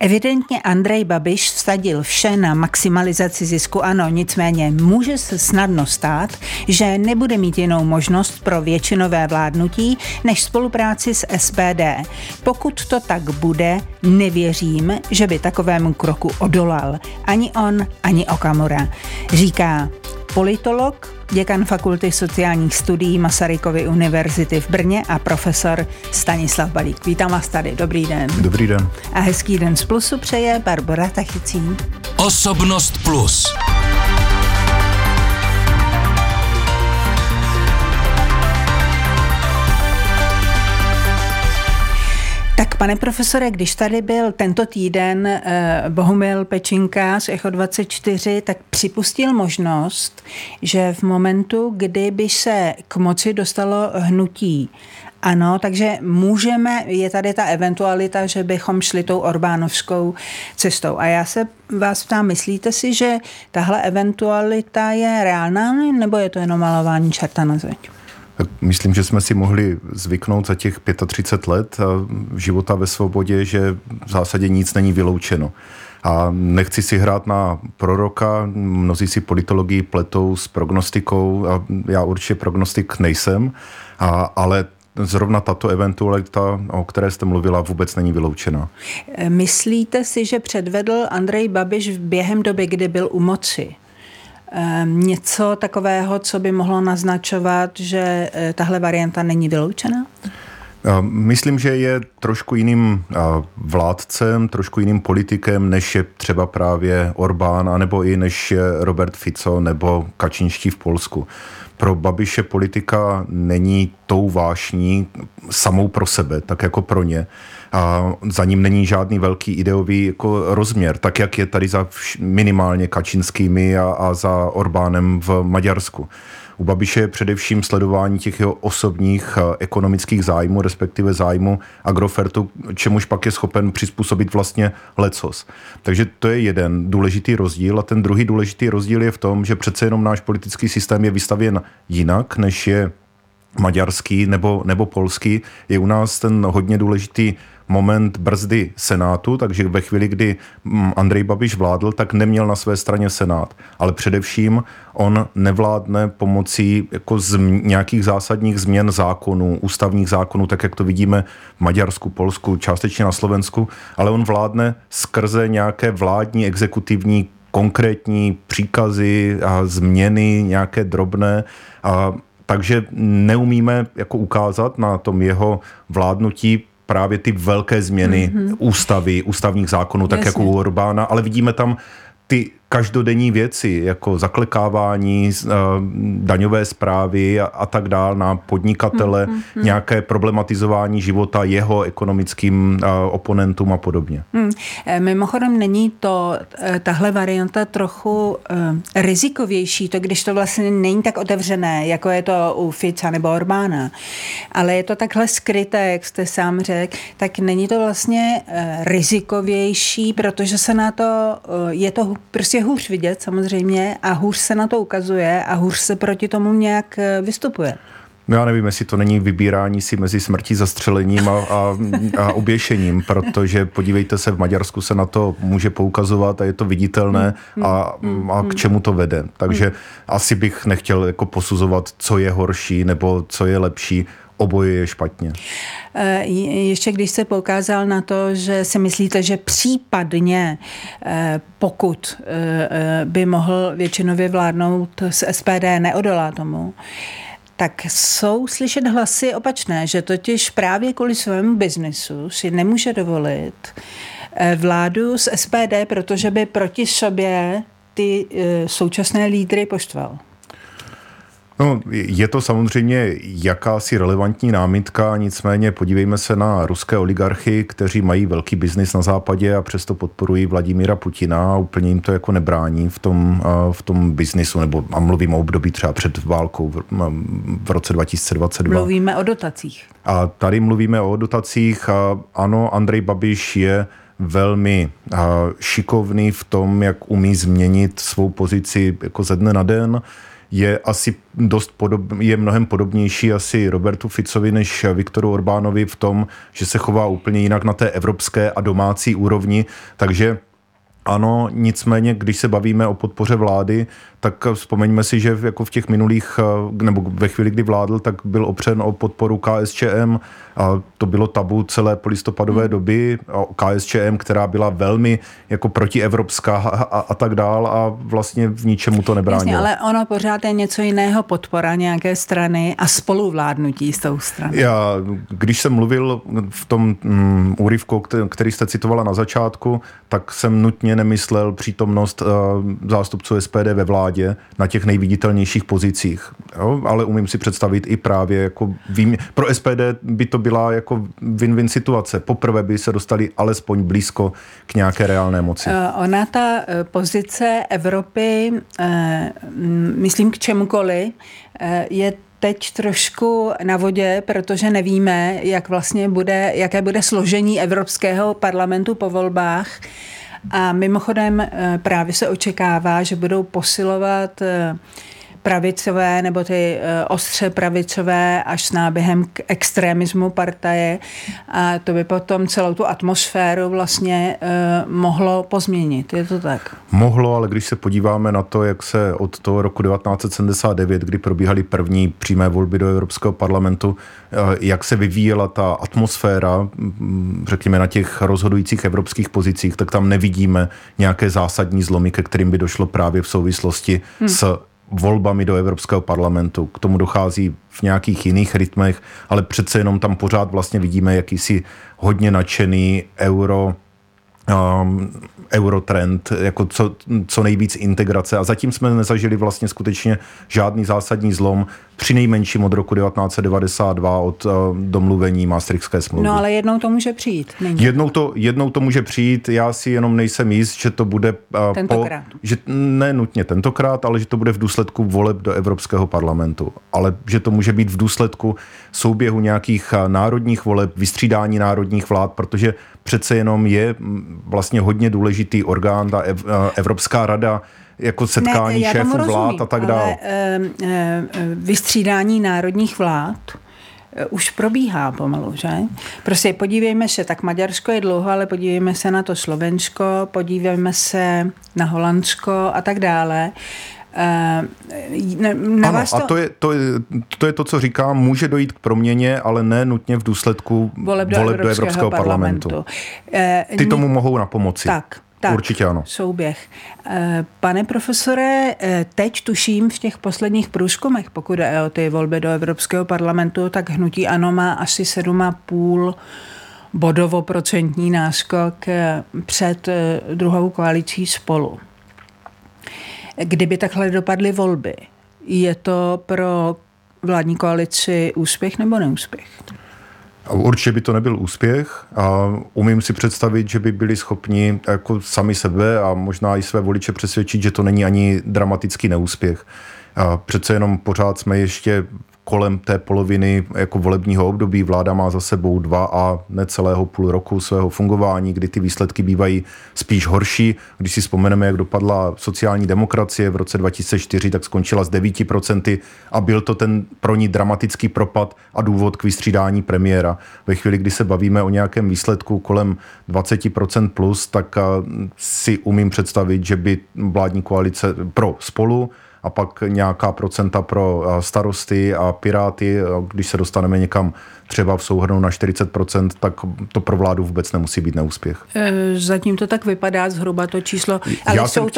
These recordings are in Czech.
Evidentně Andrej Babiš vsadil vše na maximalizaci zisku, ano, nicméně může se snadno stát, že nebude mít jinou možnost pro většinové vládnutí než spolupráci s SPD. Pokud to tak bude, nevěřím, že by takovému kroku odolal ani on, ani Okamura, říká politolog, děkan Fakulty sociálních studií Masarykovy univerzity v Brně a profesor Stanislav Balík. Vítám vás tady, dobrý den. Dobrý den. A hezký den z Plusu přeje Barbora Tachycí. Osobnost Plus. Tak pane profesore, když tady byl tento týden Bohumil Pečinka z Echo 24, tak připustil možnost, že v momentu, kdyby se k moci dostalo hnutí ANO, takže je tady ta eventualita, že bychom šli tou orbánovskou cestou. A já se vás ptám, myslíte si, že tahle eventualita je reálná, nebo je to jenom malování čerta na zeď? Myslím, že jsme si mohli zvyknout za těch 35 let života ve svobodě, že v zásadě nic není vyloučeno. A nechci si hrát na proroka, mnozí si politologii pletou s prognostikou, a já určitě prognostik nejsem, ale zrovna tato eventualita, o které jste mluvila, vůbec není vyloučena. Myslíte si, že předvedl Andrej Babiš během doby, kdy byl u moci, něco takového, co by mohlo naznačovat, že tahle varianta není vyloučena? Myslím, že je trošku jiným vládcem, trošku jiným politikem, než je třeba právě Orbán, anebo i než je Robert Fico nebo Kačínští v Polsku. Pro Babiše politika není tou vášní samou pro sebe, tak jako pro ně. A za ním není žádný velký ideový jako rozměr, tak jak je tady za minimálně Kačínskými a za Orbánem v Maďarsku. U Babiše je především sledování těch jeho osobních ekonomických zájmů, respektive zájmu Agrofertu, čemuž pak je schopen přizpůsobit vlastně lecos. Takže to je jeden důležitý rozdíl a ten druhý důležitý rozdíl je v tom, že přece jenom náš politický systém je vystavěn jinak, než je maďarský nebo polský. Je u nás ten hodně důležitý moment brzdy Senátu, takže ve chvíli, kdy Andrej Babiš vládl, tak neměl na své straně Senát. Ale především on nevládne pomocí jako nějakých zásadních změn zákonů, ústavních zákonů, tak jak to vidíme v Maďarsku, Polsku, částečně na Slovensku, ale on vládne skrze nějaké vládní, exekutivní, konkrétní příkazy a změny, nějaké drobné. Takže neumíme jako ukázat na tom jeho vládnutí právě ty velké změny ústavy, ústavních zákonů, tak jako u Orbána, ale vidíme tam ty každodenní věci, jako zaklekávání, daňové správy a tak dál na podnikatele, nějaké problematizování života jeho ekonomickým oponentům a podobně. Mimochodem není tahle varianta trochu rizikovější, to když to vlastně není tak otevřené, jako je to u Fica nebo Orbána, ale je to takhle skryté, jak jste sám řekl, tak není to vlastně rizikovější, protože se na to, je to prostě hůř vidět samozřejmě a hůř se na to ukazuje a hůř se proti tomu nějak vystupuje. No já nevím, jestli to není vybírání si mezi smrtí, zastřelením a oběšením, protože podívejte se, v Maďarsku se na to může poukazovat a je to viditelné a k čemu to vede. Takže asi bych nechtěl jako posuzovat, co je horší nebo co je lepší. Oboje je špatně. Ještě když jste poukázal na to, že si myslíte, že případně pokud by mohl většinově vládnout z SPD, neodolá tomu, tak jsou slyšet hlasy opačné, že totiž právě kvůli svému biznesu si nemůže dovolit vládu z SPD, protože by proti sobě ty současné lídry poštval. No, je to samozřejmě jakási relevantní námitka, nicméně podívejme se na ruské oligarchy, kteří mají velký biznis na západě a přesto podporují Vladimíra Putina a úplně jim to jako nebrání v tom biznisu, nebo a mluvím o období třeba před válkou v roce 2022. Mluvíme o dotacích. A tady mluvíme o dotacích a ano, Andrej Babiš je velmi šikovný v tom, jak umí změnit svou pozici jako ze dne na den. je asi je mnohem podobnější asi Robertu Ficovi než Viktoru Orbánovi v tom, že se chová úplně jinak na té evropské a domácí úrovni, takže ano, nicméně, když se bavíme o podpoře vlády, tak vzpomeňme si, že jako v těch minulých, nebo ve chvíli, kdy vládl, tak byl opřen o podporu KSČM a to bylo tabu celé polistopadové doby. KSČM, která byla velmi jako protievropská a tak dál a vlastně v ničemu to nebránilo. Jasně, ale ono pořád je něco jiného, podpora nějaké strany a spoluvládnutí s tou stranou. Když jsem mluvil v tom úryvku, který jste citovala na začátku, tak jsem nutně nemyslel přítomnost zástupců SPD ve vládě na těch nejviditelnějších pozicích. Jo? Ale umím si představit i právě jako pro SPD by to byla jako win-win situace. Poprvé by se dostali alespoň blízko k nějaké reálné moci. Ona ta pozice Evropy, myslím k čemukoliv, je teď trošku na vodě, protože nevíme, jaké bude složení Evropského parlamentu po volbách. A mimochodem právě se očekává, že budou posilovat pravicové nebo ty ostře pravicové až s náběhem k extremismu partaje a to by potom celou tu atmosféru vlastně mohlo pozměnit. Je to tak? Mohlo, ale když se podíváme na to, jak se od toho roku 1979, kdy probíhaly první přímé volby do Evropského parlamentu, jak se vyvíjela ta atmosféra, řekněme na těch rozhodujících evropských pozicích, tak tam nevidíme nějaké zásadní zlomy, ke kterým by došlo právě v souvislosti s volbami do Evropského parlamentu. K tomu dochází v nějakých jiných rytmech, ale přece jenom tam pořád vlastně vidíme jakýsi hodně nadšený eurotrend, jako co nejvíc integrace a zatím jsme nezažili vlastně skutečně žádný zásadní zlom, přinejmenším od roku 1992 od domluvení Maastrichtské smlouvy. No ale jednou to může přijít. Jednou to může přijít, já si jenom nejsem jist, že to bude tentokrát. Že ne nutně tentokrát, ale že to bude v důsledku voleb do Evropského parlamentu. Ale že to může být v důsledku souběhu nějakých národních voleb, vystřídání národních vlád, protože přece jenom je vlastně hodně důležitý orgán, ta Evropská rada, jako setkání šéfů vlád a tak dále. Vystřídání národních vlád už probíhá pomalu, že? Prostě podívejme se, tak Maďarsko je dlouho, ale podívejme se na to Slovensko, podívejme se na Holandsko a tak dále. Ano, a to je to, co říkám, může dojít k proměně, ale ne nutně v důsledku voleb do Evropského parlamentu. Ty tomu mohou napomoci. Tak, určitě ano. Souběh. Pane profesore, teď tuším v těch posledních průzkumech, pokud je o ty volby do Evropského parlamentu, tak hnutí ANO má asi 7,5 bodovo-procentní náskok před druhou koalicí Spolu. Kdyby takhle dopadly volby, je to pro vládní koalici úspěch nebo neúspěch? Určitě by to nebyl úspěch a umím si představit, že by byli schopni jako sami sebe a možná i své voliče přesvědčit, že to není ani dramatický neúspěch. A přece jenom pořád jsme ještě kolem té poloviny jako volebního období. Vláda má za sebou 2 a necelého půl roku svého fungování, kdy ty výsledky bývají spíš horší. Když si vzpomeneme, jak dopadla sociální demokracie v roce 2004, tak skončila s 9% a byl to ten pro ní dramatický propad a důvod k vystřídání premiéra. Ve chvíli, kdy se bavíme o nějakém výsledku kolem 20% plus, tak si umím představit, že by vládní koalice pro Spolu a pak nějaká procenta pro Starosty a Piráty, když se dostaneme někam třeba v souhrnu na 40%, tak to pro vládu vůbec nemusí být neúspěch. Zatím to tak vypadá zhruba to číslo, ale já jsem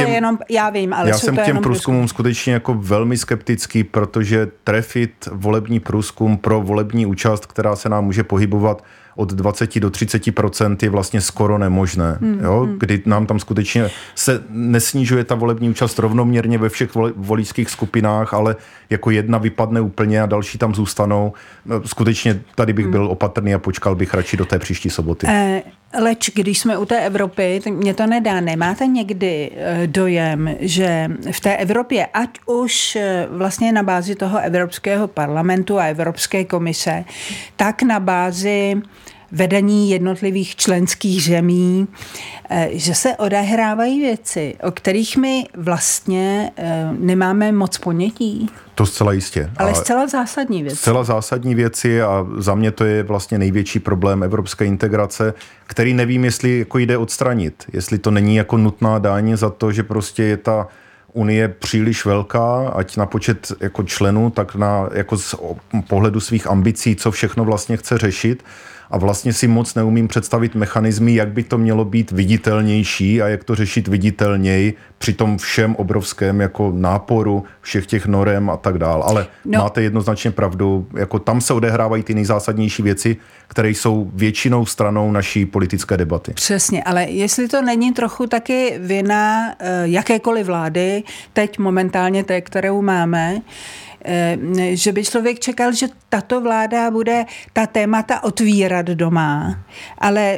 k těm průzkumům skutečně jako velmi skeptický, protože trefit volební průzkum pro volební účast, která se nám může pohybovat od 20 do 30% je vlastně skoro nemožné. Kdy nám tam skutečně se nesnižuje ta volební účast rovnoměrně ve všech voličských skupinách, ale jako jedna vypadne úplně a další tam zůstanou. Skutečně tady bych byl opatrný a počkal bych radši do té příští soboty. Leč, když jsme u té Evropy, tak mě to nedá. Nemáte někdy dojem, že v té Evropě, ať už vlastně na bázi toho Evropského parlamentu a Evropské komise, tak na bázi vedení jednotlivých členských zemí, že se odehrávají věci, o kterých my vlastně nemáme moc ponětí. To zcela jistě. Ale zcela zásadní věci. Zcela zásadní věci a za mě to je vlastně největší problém evropské integrace, který nevím, jestli jako jde odstranit. Jestli to není jako nutná daň za to, že prostě je ta Unie příliš velká, ať na počet jako členů, tak na jako z pohledu svých ambicí, co všechno vlastně chce řešit. A vlastně si moc neumím představit mechanismy, jak by to mělo být viditelnější a jak to řešit viditelněji při tom všem obrovském jako náporu všech těch norem a tak dál. Ale máte jednoznačně pravdu, jako tam se odehrávají ty nejzásadnější věci, které jsou většinou stranou naší politické debaty. Přesně, ale jestli to není trochu taky vina jakékoliv vlády, teď momentálně té, kterou máme, že by člověk čekal, že tato vláda bude ta témata otvírat doma, ale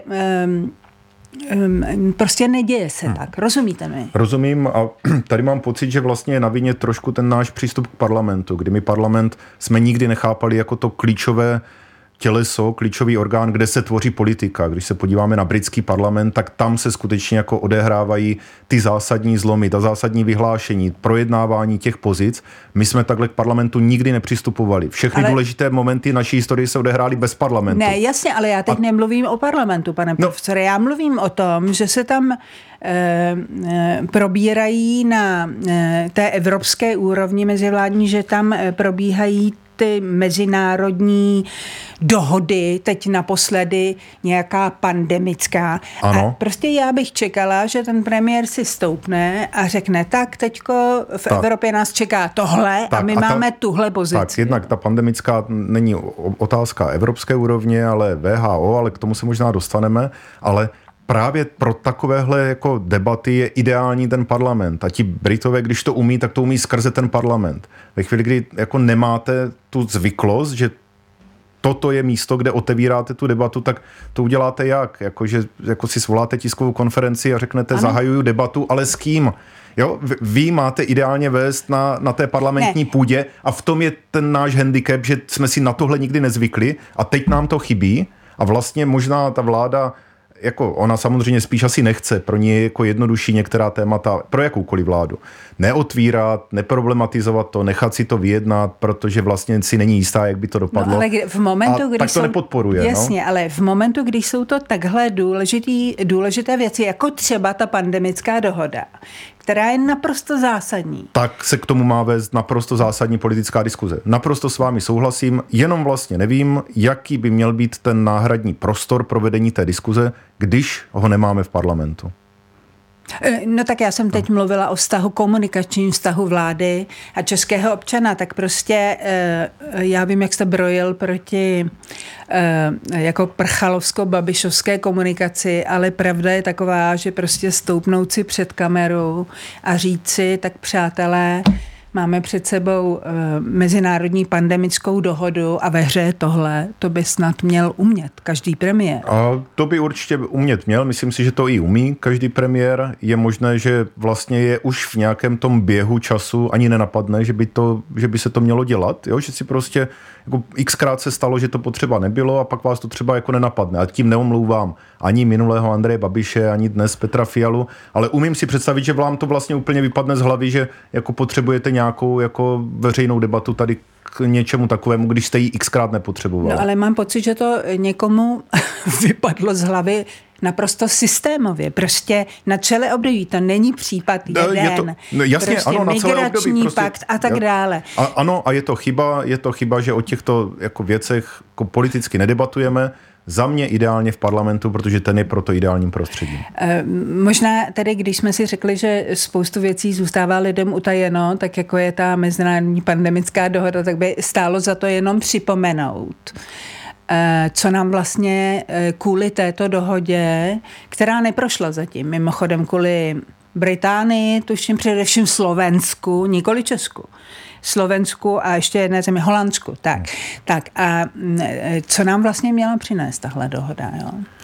prostě neděje se tak. Rozumíte mi? Rozumím a tady mám pocit, že vlastně je na vině trošku ten náš přístup k parlamentu, kdy my parlament jsme nikdy nechápali jako to klíčové těleso, klíčový orgán, kde se tvoří politika. Když se podíváme na britský parlament, tak tam se skutečně jako odehrávají ty zásadní zlomy, ta zásadní vyhlášení, projednávání těch pozic. My jsme takhle k parlamentu nikdy nepřistupovali. Všechny důležité momenty naší historie se odehrály bez parlamentu. Ne, jasně, ale já teď nemluvím o parlamentu, pane profesore. Já mluvím o tom, že se tam probírají na té evropské úrovni mezivládní, že tam probíhají ty mezinárodní dohody, teď naposledy nějaká pandemická. Ano. A prostě já bych čekala, že ten premiér si stoupne a řekne, tak teďko v Evropě nás čeká tohle a my máme tuhle pozici. Tak, jednak ta pandemická není otázka evropské úrovně, ale WHO, ale k tomu se možná dostaneme, ale právě pro takovéhle jako debaty je ideální ten parlament. A ti Britové, když to umí, tak to umí skrze ten parlament. Ve chvíli, kdy jako nemáte tu zvyklost, že toto je místo, kde otevíráte tu debatu, tak to uděláte jak? Jako si svoláte tiskovou konferenci a řeknete, zahajuju debatu, ale s kým? Jo, vy máte ideálně vést na té parlamentní půdě a v tom je ten náš handicap, že jsme si na tohle nikdy nezvykli a teď nám to chybí a vlastně možná ta vláda jako ona samozřejmě spíš asi nechce, pro ní je jako jednodušší některá témata, pro jakoukoliv vládu. Neotvírat, neproblematizovat to, nechat si to vyjednat, protože vlastně si není jistá, jak by to dopadlo. No, ale v momentu, tak to nepodporuje. Jasně, ale v momentu, když jsou to takhle důležité věci, jako třeba ta pandemická dohoda, která je naprosto zásadní. Tak se k tomu má vést naprosto zásadní politická diskuze. Naprosto s vámi souhlasím, jenom vlastně nevím, jaký by měl být ten náhradní prostor pro vedení té diskuze, když ho nemáme v parlamentu. No tak já jsem teď mluvila o komunikačním vztahu vlády a českého občana, tak prostě já vím, jak jste brojil proti jako prchalovsko-babišovské komunikaci, ale pravda je taková, že prostě stoupnout si před kameru a říct si, tak přátelé, máme před sebou mezinárodní pandemickou dohodu a ve hře je tohle, to by snad měl umět každý premiér. A to by určitě umět měl, myslím si, že to i umí každý premiér. Je možné, že vlastně je už v nějakém tom běhu času ani nenapadne, že by se to mělo dělat, jo? Že si prostě jako xkrát se stalo, že to potřeba nebylo a pak vás to třeba jako nenapadne. A tím neomlouvám ani minulého Andreje Babiše, ani dnes Petra Fialu, ale umím si představit, že vám to vlastně úplně vypadne z hlavy, že jako potřebujete nějakou jako veřejnou debatu tady k něčemu takovému, když jste ji xkrát nepotřebovali. No ale mám pocit, že to někomu vypadlo z hlavy naprosto systémově. Prostě na celé období to není případ jeden. Jasně, prostě ano, na celé období. Prostě, pakt a tak dále. Ano, a je to chyba, že o těchto jako věcech jako politicky nedebatujeme. Za mě ideálně v parlamentu, protože ten je proto ideálním prostředím. Možná tedy, když jsme si řekli, že spoustu věcí zůstává lidem utajeno, tak jako je ta mezinárodní pandemická dohoda, tak by stálo za to jenom připomenout, co nám vlastně kvůli této dohodě, která neprošla zatím, mimochodem kvůli Británii, tuším především Slovensku, nikoli Česku, Slovensku a ještě jedné zemi, Holandsku. Tak a co nám vlastně měla přinést tahle dohoda? Jo?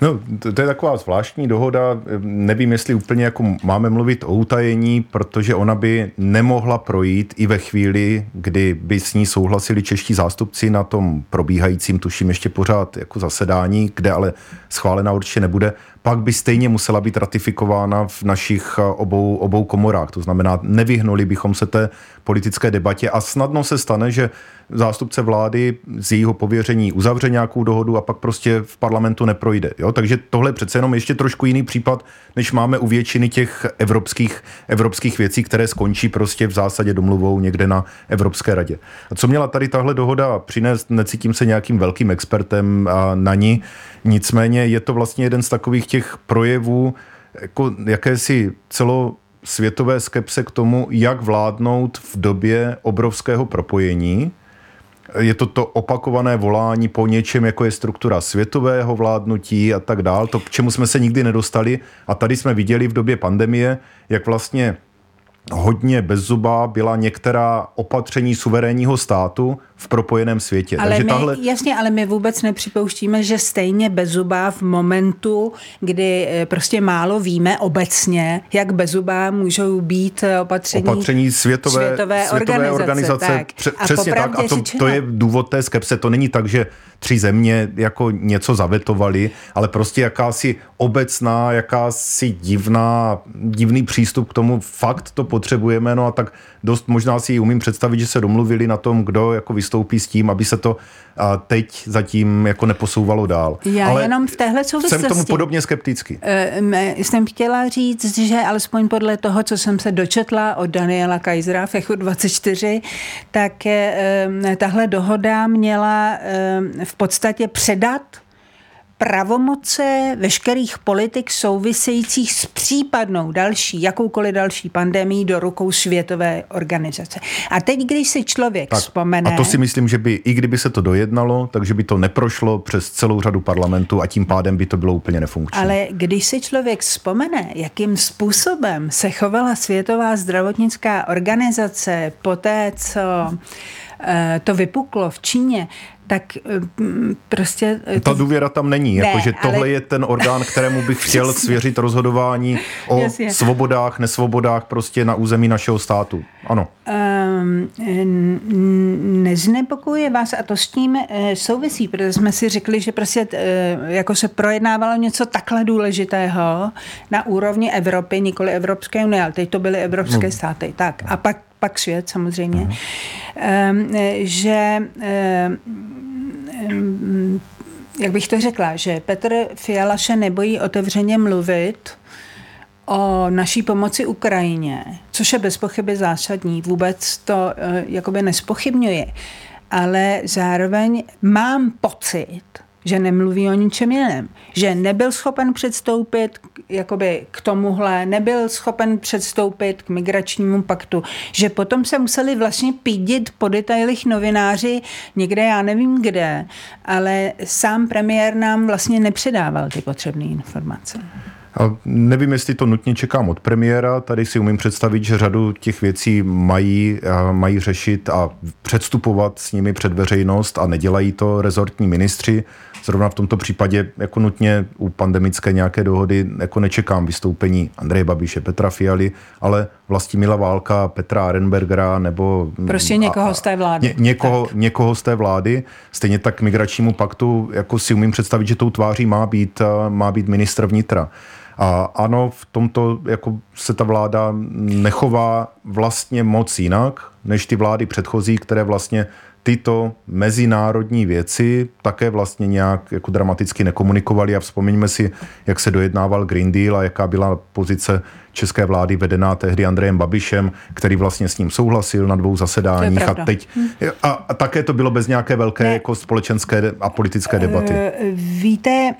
No, to je taková zvláštní dohoda. Nevím, jestli úplně jako máme mluvit o utajení, protože ona by nemohla projít i ve chvíli, kdy by s ní souhlasili čeští zástupci na tom probíhajícím, tuším ještě pořád jako zasedání, kde ale schválená určitě nebude. Pak by stejně musela být ratifikována v našich obou komorách. To znamená, nevyhnuli bychom se té politické debatě a snadno se stane, že zástupce vlády z jejího pověření uzavře nějakou dohodu a pak prostě v parlamentu neprojde. Jo? Takže tohle je přece jenom ještě trošku jiný případ, než máme u většiny těch evropských věcí, které skončí prostě v zásadě domluvou někde na Evropské radě. A co měla tady tahle dohoda přinést, necítím se nějakým velkým expertem na ní, nicméně je to vlastně jeden z takových těch projevů jako jakési celosvětové skepse k tomu, jak vládnout v době obrovského propojení. Je to opakované volání po něčem, jako je struktura světového vládnutí a tak dál, to, k čemu jsme se nikdy nedostali. A tady jsme viděli v době pandemie, jak vlastně hodně bezzubá byla některá opatření suverénního státu v propojeném světě. Ale my vůbec nepřipouštíme, že stejně bezzubá v momentu, kdy prostě málo víme obecně, jak bezzubá můžou být opatření světové organizace. Přesně tak. A to je důvod té skepse. To není tak, že 3 země jako něco zavetovaly, ale prostě jakási obecná, jakási divný přístup k tomu, fakt to potřebujeme, no a tak dost možná si umím představit, že se domluvili na tom, kdo jako vystoupí s tím, aby se to teď zatím jako neposouvalo dál. Ale jenom v téhle souvislosti. Jsem tomu podobně skeptický. Jsem chtěla říct, že alespoň podle toho, co jsem se dočetla od Daniela Kaisera v Echu 24, tak tahle dohoda měla v podstatě předat pravomoce veškerých politik souvisejících s případnou jakoukoliv další pandemií do rukou světové organizace. A teď, když si člověk vzpomene... A to si myslím, že by, i kdyby se to dojednalo, takže by to neprošlo přes celou řadu parlamentů a tím pádem by to bylo úplně nefunkční. Ale když si člověk vzpomene, jakým způsobem se chovala Světová zdravotnická organizace po té, co to vypuklo v Číně, tak prostě... Ta důvěra tam není, jakože tohle je ten orgán, kterému bych chtěl svěřit rozhodování o svobodách, nesvobodách prostě na území našeho státu. Ano. Neznepokojuje vás a to s tím souvisí, protože jsme si řekli, že prostě jako se projednávalo něco takhle důležitého na úrovni Evropy, nikoli Evropské unie, ale teď to byly evropské státy. Tak a pak svět samozřejmě, že jak bych to řekla, že Petr Fiala se nebojí otevřeně mluvit o naší pomoci Ukrajině, což je bez pochyby zásadní, vůbec to jakoby nespochybňuje, ale zároveň mám pocit, že nemluví o ničem jiném, že nebyl schopen předstoupit jakoby k tomuhle, nebyl schopen předstoupit k migračnímu paktu, že potom se museli vlastně pídit po detailech novináři někde, já nevím kde, ale sám premiér nám vlastně nepředával ty potřebné informace. A nevím, jestli to nutně čekám od premiéra, tady si umím představit, že řadu těch věcí mají řešit a předstupovat s nimi před veřejnost a nedělají to rezortní ministři. Zrovna v tomto případě jako nutně u pandemické nějaké dohody jako nečekám vystoupení Andreje Babiše, Petra Fialy, ale Vlastimila Válka, Petra Arenbergera nebo... Prostě někoho z té vlády. Někoho z té vlády. Stejně tak k migračnímu paktu jako si umím představit, že tou tváří má být ministr vnitra. A ano, v tomto jako se ta vláda nechová vlastně moc jinak, než ty vlády předchozí, které vlastně tyto mezinárodní věci také vlastně nějak jako dramaticky nekomunikovali a vzpomeňme si, jak se dojednával Green Deal a jaká byla pozice české vlády vedená tehdy Andrejem Babišem, který vlastně s ním souhlasil na 2 zasedáních a také to bylo bez nějaké velké jako společenské a politické debaty. Víte...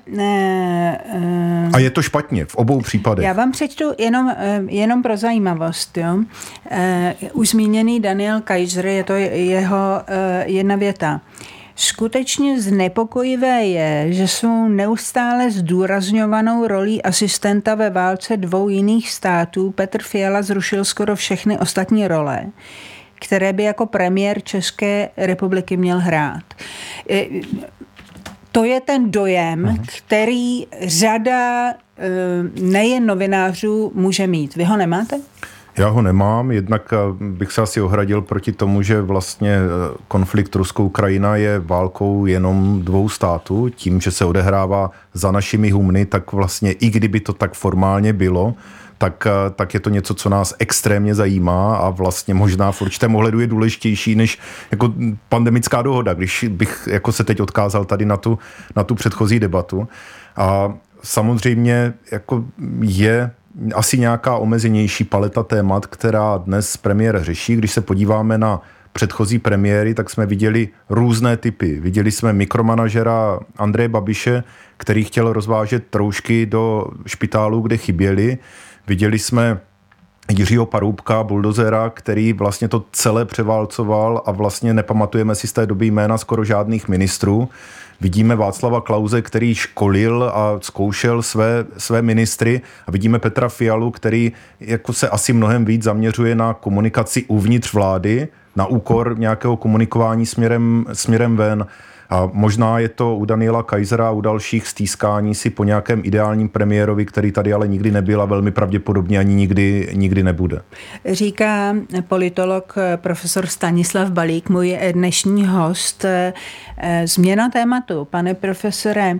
A je to špatně v obou případech. Já vám přečtu jenom pro zajímavost. Jo? Už zmíněný Daniel Kaiser, je to jeho jedna věta. Skutečně znepokojivé je, že svou neustále zdůrazňovanou rolí asistenta ve válce 2 jiných států Petr Fiala zrušil skoro všechny ostatní role, které by jako premiér České republiky měl hrát. To je ten dojem, který řada nejen novinářů může mít. Vy ho nemáte? Já ho nemám, jednak bych se asi ohradil proti tomu, že vlastně konflikt Rusko-Ukrajina je válkou jenom dvou států. Tím, že se odehrává za našimi humny, tak vlastně i kdyby to tak formálně bylo, tak je to něco, co nás extrémně zajímá a vlastně možná v určitém ohledu je důležitější než jako pandemická dohoda, když bych jako se teď odkázal tady na tu předchozí debatu. A samozřejmě jako je asi nějaká omezenější paleta témat, která dnes premiér řeší. Když se podíváme na předchozí premiéry, tak jsme viděli různé typy. Viděli jsme mikromanažera Andreje Babiše, který chtěl rozvážet roušky do špitálů, kde chyběly. Viděli jsme Jiřího Paroubka, buldozera, který vlastně to celé převálcoval a vlastně nepamatujeme si z té doby jména skoro žádných ministrů. Vidíme Václava Klause, který školil a zkoušel své ministry a vidíme Petra Fialu, který jako se asi mnohem víc zaměřuje na komunikaci uvnitř vlády, na úkor nějakého komunikování směrem ven. A možná je to u Daniela Kaisera a u dalších stýskání si po nějakém ideálním premiérovi, který tady ale nikdy nebyl a velmi pravděpodobně ani nikdy nebude. Říká politolog profesor Stanislav Balík, můj dnešní host. Změna tématu. Pane profesore,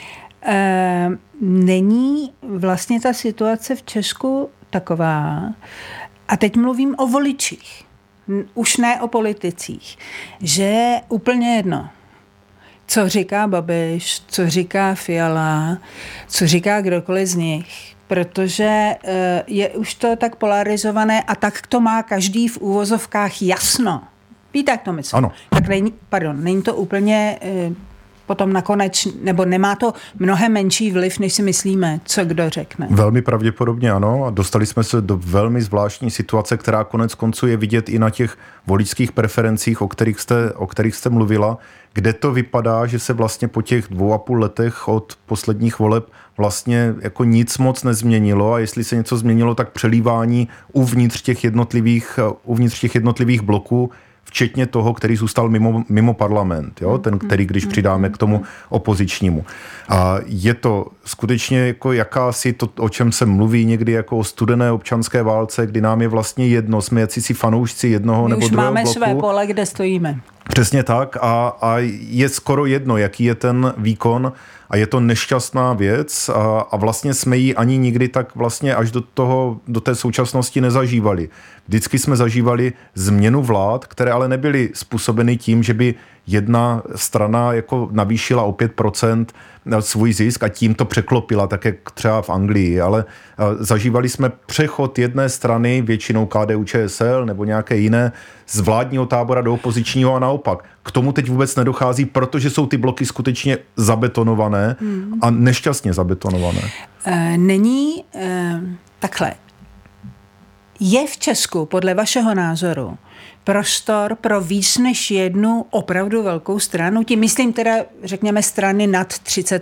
není vlastně ta situace v Česku taková, a teď mluvím o voličích, už ne o politicích, že je úplně jedno, co říká Babiš, co říká Fiala, co říká kdokoliv z nich, protože je už to tak polarizované a tak to má každý v úvozovkách jasno. Víte, jak to myslím? Ano. Tak není to úplně potom nakonec, nebo nemá to mnohem menší vliv, než si myslíme, co kdo řekne. Velmi pravděpodobně ano a dostali jsme se do velmi zvláštní situace, která konec konců je vidět i na těch voličských preferencích, o kterých jste mluvila, kde to vypadá, že se vlastně po těch 2,5 letech od posledních voleb vlastně jako nic moc nezměnilo a jestli se něco změnilo, tak přelívání uvnitř těch jednotlivých bloků, včetně toho, který zůstal mimo parlament, jo? Ten, který když přidáme k tomu opozičnímu. A je to skutečně jako jakási to, o čem se mluví někdy jako o studené občanské válce, kdy nám je vlastně jedno, jsme jací fanoušci jednoho nebo druhého bloku. My už máme své pole, kde stojíme. Přesně tak a je skoro jedno, jaký je ten výkon a je to nešťastná věc a vlastně jsme ji ani nikdy tak vlastně až do té současnosti nezažívali. Vždycky jsme zažívali změnu vlád, které ale nebyly způsobeny tím, že by jedna strana jako navýšila o 5% svůj zisk a tím to překlopila, tak jak třeba v Anglii, ale zažívali jsme přechod jedné strany, většinou KDU-ČSL nebo nějaké jiné, z vládního tábora do opozičního a naopak. K tomu teď vůbec nedochází, protože jsou ty bloky skutečně zabetonované a nešťastně zabetonované. Není takhle. Je v Česku, podle vašeho názoru, prostor pro víc než jednu opravdu velkou stranu? Tím myslím teda, řekněme, strany nad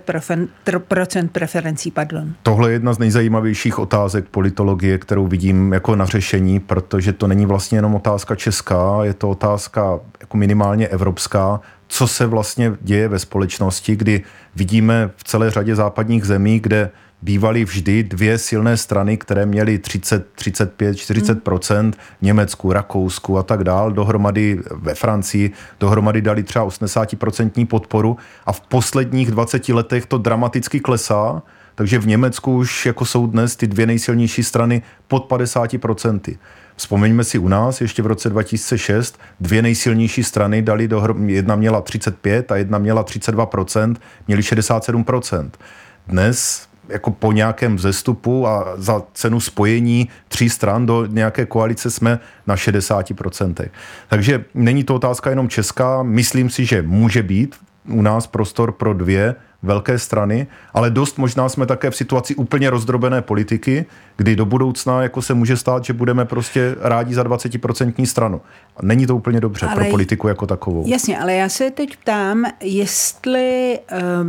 30% preferencí, pardon. Tohle je jedna z nejzajímavějších otázek politologie, kterou vidím jako na řešení, protože to není vlastně jenom otázka česká, je to otázka jako minimálně evropská, co se vlastně děje ve společnosti, kdy vidíme v celé řadě západních zemí, kde bývaly vždy dvě silné strany, které měly 30, 35, 40%, Německu, Rakousku a tak dál, dohromady ve Francii, dohromady dali třeba 80% podporu a v posledních 20 letech to dramaticky klesá, takže v Německu už jako jsou dnes ty dvě nejsilnější strany pod 50%. Vzpomeňme si u nás, ještě v roce 2006 dvě nejsilnější strany dali dohromady, jedna měla 35 a jedna měla 32%, měli 67%. Dnes jako po nějakém vzestupu a za cenu spojení 3 stran do nějaké koalice jsme na 60%. Takže není to otázka jenom česká, myslím si, že může být u nás prostor pro dvě velké strany, ale dost možná jsme také v situaci úplně rozdrobené politiky, kdy do budoucna jako se může stát, že budeme prostě rádi za 20% stranu. A není to úplně dobře pro politiku jako takovou. Jasně, ale já se teď ptám, jestli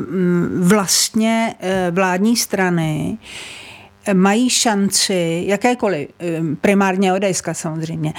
vlastně vládní strany mají šanci, jakékoliv, primárně odejska samozřejmě,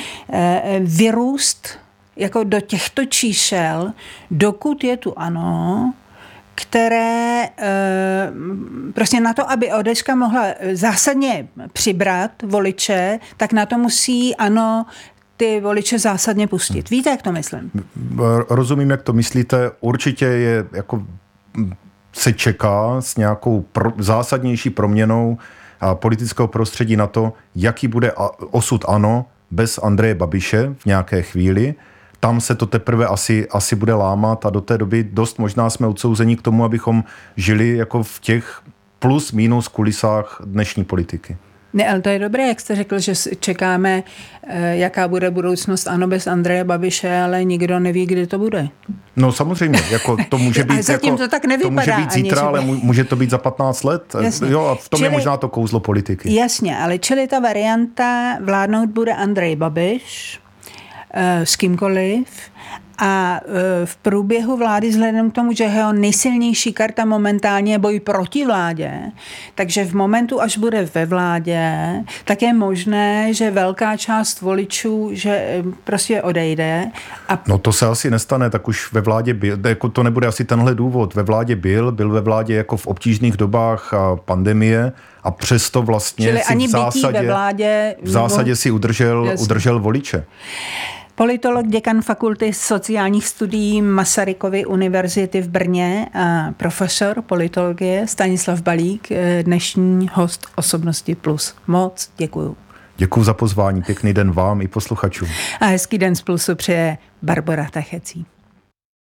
vyrůst jako do těchto čísel, dokud je tu ANO, které prostě na to, aby ODS mohla zásadně přibrat voliče, tak na to musí ANO ty voliče zásadně pustit. Víte, jak to myslím? Rozumím, jak to myslíte. Určitě je jako se čeká s nějakou zásadnější proměnou politického prostředí na to, jaký bude osud ANO bez Andreje Babiše v nějaké chvíli. Tam se to teprve asi bude lámat a do té doby dost možná jsme odsouzeni k tomu, abychom žili jako v těch plus minus kulisách dnešní politiky. Ne, ale to je dobré, jak jste řekl, že čekáme, jaká bude budoucnost ANO bez Andreje Babiše, ale nikdo neví, kdy to bude. No samozřejmě, jako to může být, zatím to tak nevypadá, to může být zítra, ale může to být za 15 let. Jasně. Jo, a v tom je možná to kouzlo politiky. Jasně, ale čili ta varianta vládnout bude Andrej Babiš s kýmkoliv a v průběhu vlády vzhledem k tomu, že jeho nejsilnější karta momentálně je boj proti vládě, takže v momentu, až bude ve vládě, tak je možné, že velká část voličů, že prostě odejde. No to se asi nestane, tak už ve vládě byl, jako to nebude asi tenhle důvod. Ve vládě byl ve vládě jako v obtížných dobách pandemie a přesto vlastně čili si ani v zásadě si udržel voliče. Politolog, děkan Fakulty sociálních studií Masarykovy univerzity v Brně a profesor politologie Stanislav Balík, dnešní host Osobnosti Plus. Moc děkuju. Děkuju za pozvání, pěkný den vám i posluchačům. A hezký den z Plusu přeje Barbora Tachecí.